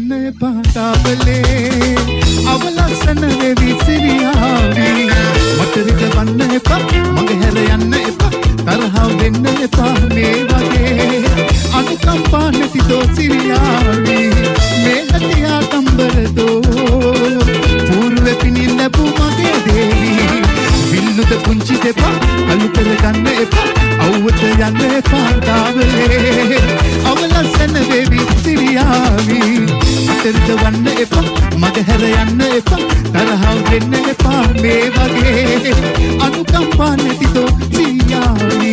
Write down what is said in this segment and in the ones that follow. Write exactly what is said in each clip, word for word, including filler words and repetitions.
යන්න එපා තාවලේ අවලස්සන වෙවි සිරියාවි මට රිදවන්න එපා මගේ හැර යන්න එපා තරහ වෙන්න එපා මේ වගේ අනුකම්පා නැති දෝ සිරියාවි මේ නැතියා කම්බර දෝ පූර්ව පිනින් ලැබු මගේ දේවි විල්ලුද පුංචි දෙපා අලු කර ගන්න එපා අවුවට යන්න එපා තාවලේ අවලස්සන වෙවි සිරියාවි අතරිත වන්න එපා මග හැර යන්න එපා තරහ වෙන්න එපා මේ වගේ අනුකම්පා නැති දෝ සිරියාවි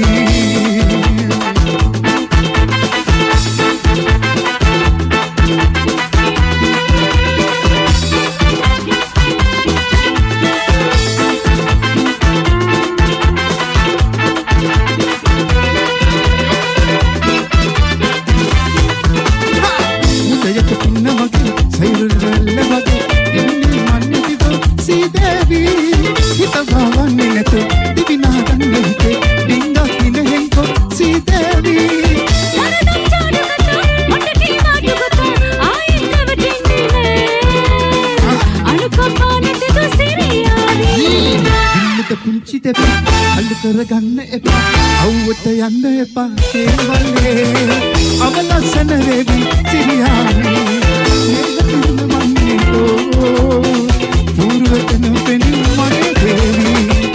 කරගන්න එපා අවුවට යන්න එපා ඒවලේ අවලස්සන වෙවි සිරියාවි මේකතුම මන්නේ තෝ පූර්වතන පෙනී මගේ දේවි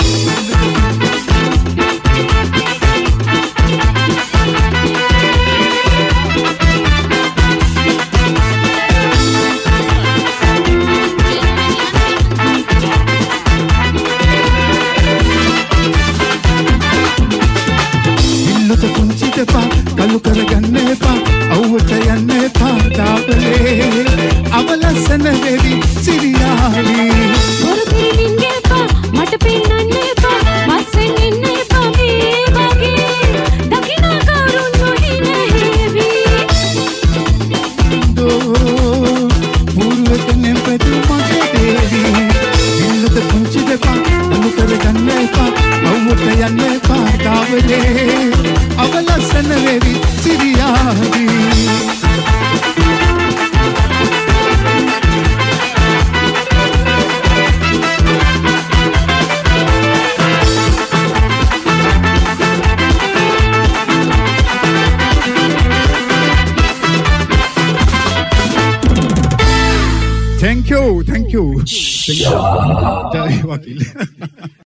කලු කරගන්න එපා අවුවට යන්න එපා තාපලේ අවලස්සන වෙවි සිරියාවි පොර පිරිමින් එපා මට පෙන්නන්න එපා මස්සෙන් ඉන්න එපා මේ වගේ දකිනා කවුරුන් නොහිනේවි දෝ පූර්වතනෙන් පැතු මගේ දේවි විල්ලුද පුංචි දෙපා කලු කරගන්න එපා අවුවට යන්න එපා තාපලේ අවලස්සන වෙවි සිරියාවි Thank you, thank you. Thank you.